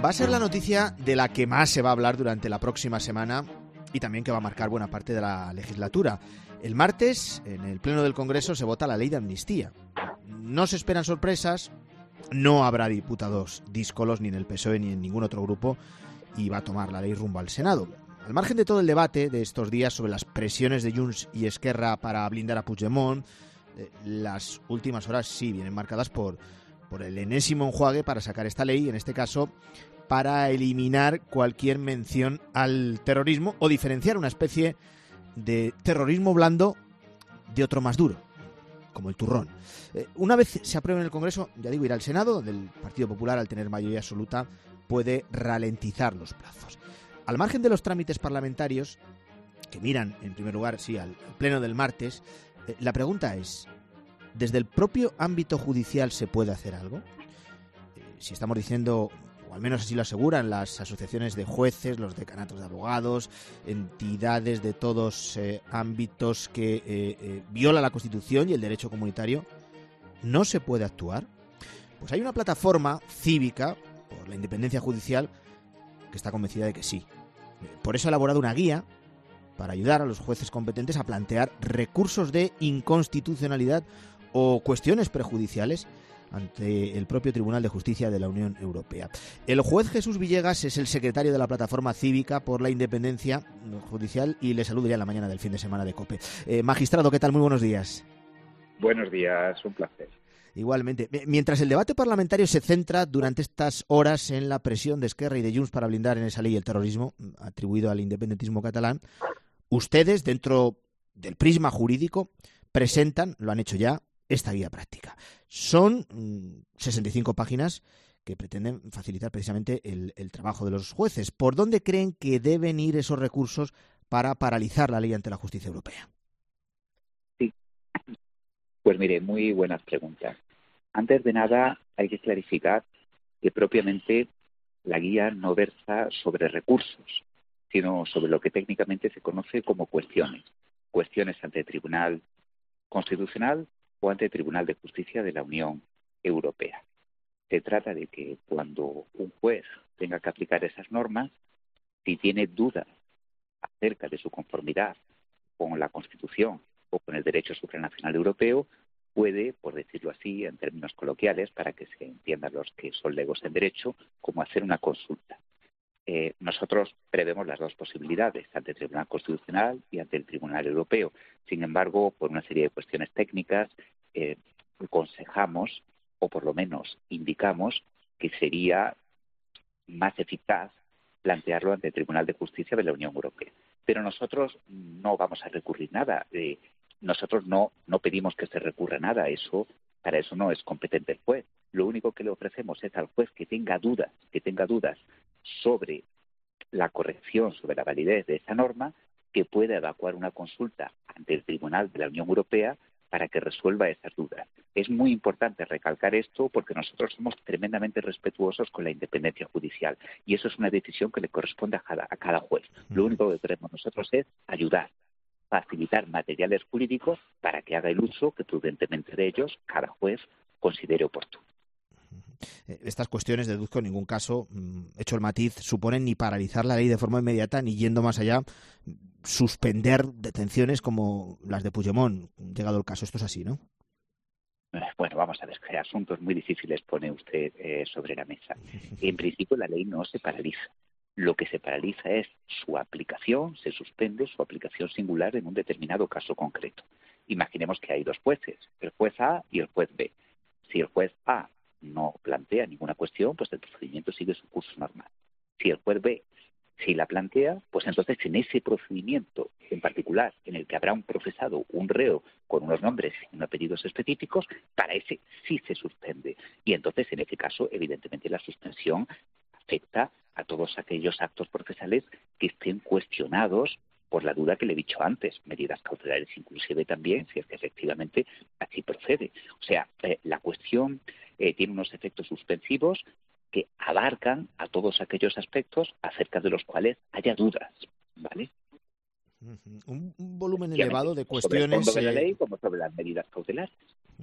Va a ser la noticia de la que más se va a hablar durante la próxima semana y también que va a marcar buena parte de la legislatura. El martes, en el Pleno del Congreso, se vota la ley de amnistía. No se esperan sorpresas, no habrá diputados díscolos ni en el PSOE ni en ningún otro grupo y va a tomar la ley rumbo al Senado. Al margen de todo el debate de estos días sobre las presiones de Junts y Esquerra para blindar a Puigdemont, las últimas horas sí vienen marcadas por el enésimo enjuague para sacar esta ley, en este caso para eliminar cualquier mención al terrorismo o diferenciar una especie de terrorismo blando de otro más duro, como el turrón. Una vez se apruebe en el Congreso, ya digo, irá al Senado, donde el Partido Popular, al tener mayoría absoluta, puede ralentizar los plazos. Al margen de los trámites parlamentarios, que miran, en primer lugar, sí, al pleno del martes, la pregunta es, ¿desde el propio ámbito judicial se puede hacer algo? Si estamos diciendo, o al menos así lo aseguran las asociaciones de jueces, los decanatos de abogados, entidades de todos ámbitos que violan la Constitución y el derecho comunitario, ¿no se puede actuar? Pues hay una plataforma cívica por la independencia judicial que está convencida de que sí. Por eso ha elaborado una guía para ayudar a los jueces competentes a plantear recursos de inconstitucionalidad o cuestiones prejudiciales ante el propio Tribunal de Justicia de la Unión Europea. El juez Jesús Villegas es el secretario de la Plataforma Cívica por la Independencia Judicial y le saludo ya en la mañana del fin de semana de COPE. Magistrado, ¿qué tal? Muy buenos días. Buenos días, un placer. Igualmente. Mientras el debate parlamentario se centra durante estas horas en la presión de Esquerra y de Junts para blindar en esa ley el terrorismo atribuido al independentismo catalán, ustedes, dentro del prisma jurídico, presentan, lo han hecho ya, esta guía práctica. Son 65 páginas que pretenden facilitar precisamente el trabajo de los jueces. ¿Por dónde creen que deben ir esos recursos para paralizar la ley ante la justicia europea? Sí, pues mire, muy buenas preguntas. Antes de nada, hay que clarificar que propiamente la guía no versa sobre recursos, sino sobre lo que técnicamente se conoce como cuestiones. Cuestiones ante el Tribunal Constitucional o ante el Tribunal de Justicia de la Unión Europea. Se trata de que cuando un juez tenga que aplicar esas normas, si tiene dudas acerca de su conformidad con la Constitución o con el derecho supranacional europeo, puede, por decirlo así, en términos coloquiales, para que se entiendan los que son legos en derecho, como hacer una consulta. Nosotros prevemos las dos posibilidades, ante el Tribunal Constitucional y ante el Tribunal Europeo. Sin embargo, por una serie de cuestiones técnicas, aconsejamos, o por lo menos indicamos, que sería más eficaz plantearlo ante el Tribunal de Justicia de la Unión Europea. Pero nosotros no vamos a recurrir nada. Nosotros no pedimos que se recurra nada. Para eso no es competente el juez. Lo único que le ofrecemos es al juez que tenga dudas sobre la corrección, sobre la validez de esa norma, que pueda evacuar una consulta ante el Tribunal de la Unión Europea para que resuelva esas dudas. Es muy importante recalcar esto porque nosotros somos tremendamente respetuosos con la independencia judicial y eso es una decisión que le corresponde a cada juez. Lo único que queremos nosotros es ayudar, facilitar materiales jurídicos para que haga el uso que prudentemente de ellos cada juez considere oportuno. Estas cuestiones, deduzco, en ningún caso, hecho el matiz, suponen ni paralizar la ley de forma inmediata, ni yendo más allá, suspender detenciones como las de Puigdemont, llegado el caso. Esto es así, ¿no? Bueno, vamos a ver, qué asuntos muy difíciles pone usted sobre la mesa. En principio, la ley no se paraliza. Lo que se paraliza es su aplicación, se suspende su aplicación singular en un determinado caso concreto. Imaginemos que hay dos jueces, el juez A y el juez B. Si el juez A no plantea ninguna cuestión, pues el procedimiento sigue su curso normal. Si el juez B sí la plantea, pues entonces en ese procedimiento en particular, en el que habrá un procesado, un reo, con unos nombres y unos apellidos específicos, para ese sí se suspende. Y entonces, en ese caso, evidentemente la suspensión afecta a todos aquellos actos procesales que estén cuestionados por la duda que le he dicho antes, medidas cautelares inclusive también, si es que efectivamente así procede. O sea, la cuestión tiene unos efectos suspensivos que abarcan a todos aquellos aspectos acerca de los cuales haya dudas, ¿vale? Un volumen elevado de cuestiones... Sobre el fondo de la ley como sobre las medidas cautelares.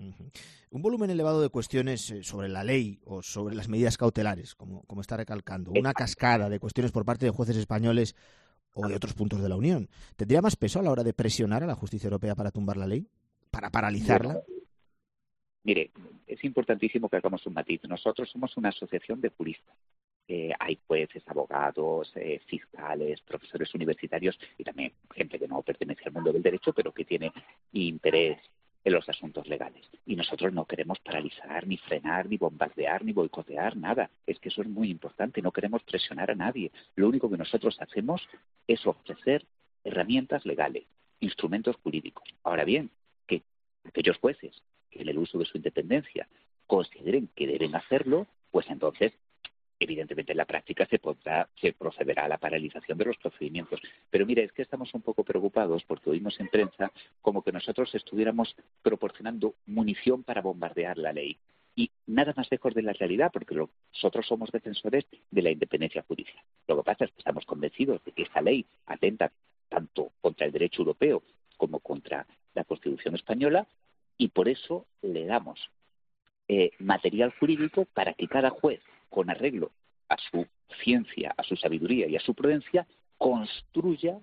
Un volumen elevado de cuestiones sobre la ley o sobre las medidas cautelares, como está recalcando. Una cascada de cuestiones por parte de jueces españoles o de otros puntos de la Unión. ¿Tendría más peso a la hora de presionar a la justicia europea para tumbar la ley? ¿Para paralizarla? Bueno, mire, es importantísimo que hagamos un matiz. Nosotros somos una asociación de juristas. Hay jueces, abogados, fiscales, profesores universitarios y también gente que no pertenece al mundo del derecho, pero que tiene interés en los asuntos legales. Y nosotros no queremos paralizar, ni frenar, ni bombardear, ni boicotear, nada. Es que eso es muy importante. No queremos presionar a nadie. Lo único que nosotros hacemos es ofrecer herramientas legales, instrumentos jurídicos. Ahora bien, que aquellos jueces que en el uso de su independencia consideren que deben hacerlo, pues entonces evidentemente en la práctica se procederá a la paralización de los procedimientos. Pero mire, es que estamos un poco preocupados porque oímos en prensa como que nosotros estuviéramos proporcionando munición para bombardear la ley. Y nada más lejos de la realidad, porque nosotros somos defensores de la independencia judicial. Lo que pasa es que estamos convencidos de que esta ley atenta tanto contra el derecho europeo como contra la Constitución española y por eso le damos material jurídico para que cada juez, con arreglo a su ciencia, a su sabiduría y a su prudencia, construya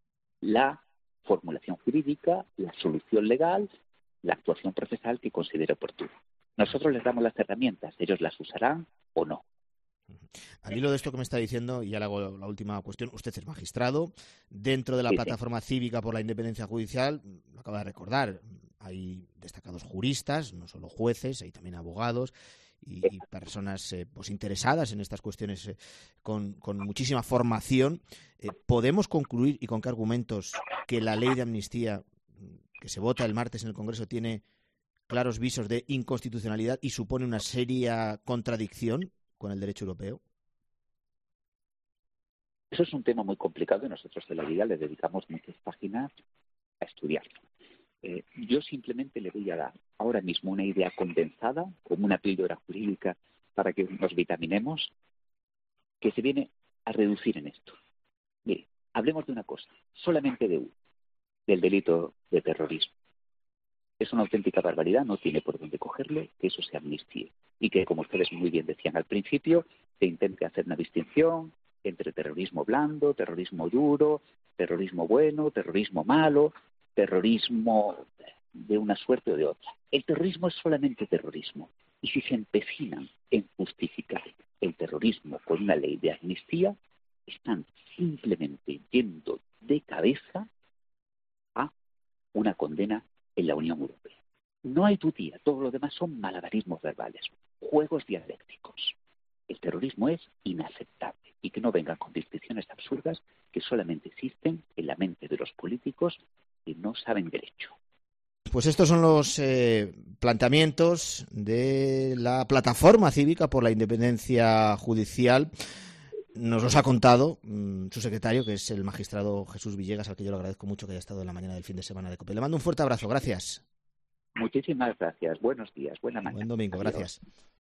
la formulación jurídica, la solución legal, la actuación procesal que considere oportuna. Nosotros les damos las herramientas, ellos las usarán o no. Al hilo de esto que me está diciendo, y ya le hago la última cuestión, usted es magistrado, dentro de la plataforma cívica por la independencia judicial, lo acaba de recordar, hay destacados juristas, no solo jueces, hay también abogados y personas pues interesadas en estas cuestiones con muchísima formación. ¿Podemos concluir, y con qué argumentos, que la ley de amnistía que se vota el martes en el Congreso tiene claros visos de inconstitucionalidad y supone una seria contradicción con el derecho europeo? Eso es un tema muy complicado y nosotros de la Liga le dedicamos muchas páginas a estudiarlo. Yo simplemente le voy a dar ahora mismo una idea condensada, como una píldora jurídica para que nos vitaminemos, que se viene a reducir en esto. Mire, hablemos de una cosa, solamente de uno, del delito de terrorismo. Es una auténtica barbaridad, no tiene por dónde cogerlo, que eso se amnistíe. Y que, como ustedes muy bien decían al principio, se intente hacer una distinción entre terrorismo blando, terrorismo duro, terrorismo bueno, terrorismo malo, terrorismo de una suerte o de otra. El terrorismo es solamente terrorismo. Y si se empecinan en justificar el terrorismo con una ley de amnistía, están simplemente yendo de cabeza a una condena en la Unión Europea. No hay dudía, todo lo demás son malabarismos verbales, juegos dialécticos. El terrorismo es inaceptable y que no vengan con distinciones absurdas que solamente existen en la mente de los políticos que no saben derecho. Pues estos son los planteamientos de la plataforma cívica por la independencia judicial. Nos los ha contado su secretario, que es el magistrado Jesús Villegas, al que yo le agradezco mucho que haya estado en la mañana del fin de semana de COPE. Le mando un fuerte abrazo, gracias. Muchísimas gracias, buenos días, buena mañana. Buen domingo, Adiós. gracias.